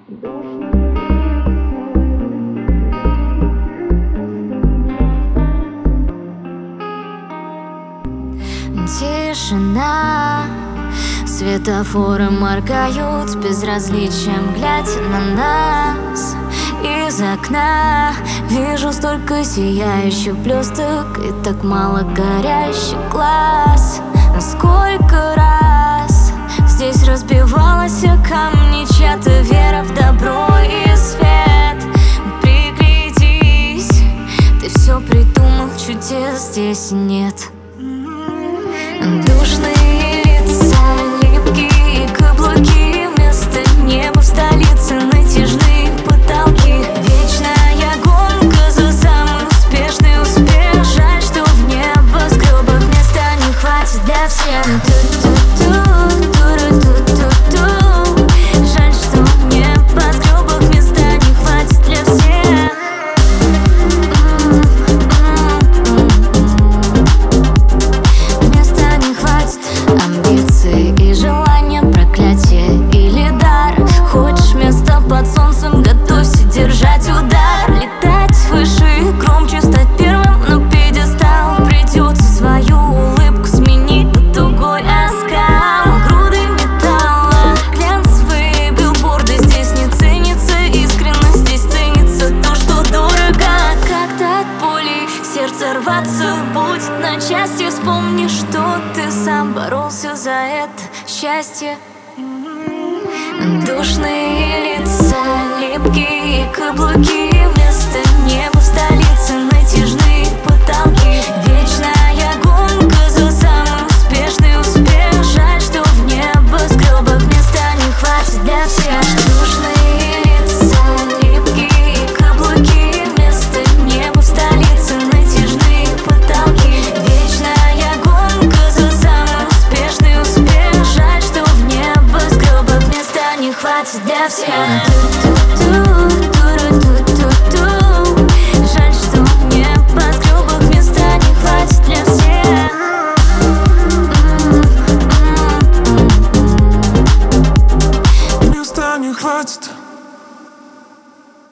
Тишина, светофоры моргают с безразличием, глядя на нас. Из окна вижу столько сияющих блесток и так мало горящих глаз. Сколько раз здесь разбивалась о камни чья-то вера в добро и свет. Приглядись, ты все придумал, чудес здесь нет. Душные лица, липкие каблуки, вместо неба в столице натяжные потолки. Вечная гонка за самый успешный успех. Жаль, что в небоскребах места не хватит для всех. Жаль, что в небоскребах места не хватит для всех. Амбиции и желания, проклятие или дар. Хочешь место под солнцем, готовься держать удар. Летать выше, громче, стать первым на пьедестал. Придется свою улыбку сменить на тугой оскал. Груды металла, глянцевые билборды. Здесь не ценится искренность, здесь ценится то, что дорого. Когда от боли сердце рваться будет на части, вспомни, что ты сам боролся за это счастье. Душные лица, липкие каблуки, вместо неба в столице натяжные потолки. Вечная гонка за самый успешный успех. Жаль, что в небоскребах места не хватит для всех. Душные лица, липкие каблуки, вместо неба в столице натяжные потолки. Вечная гонка за самый успешный успех. Жаль, что в небоскребах места не хватит для всех.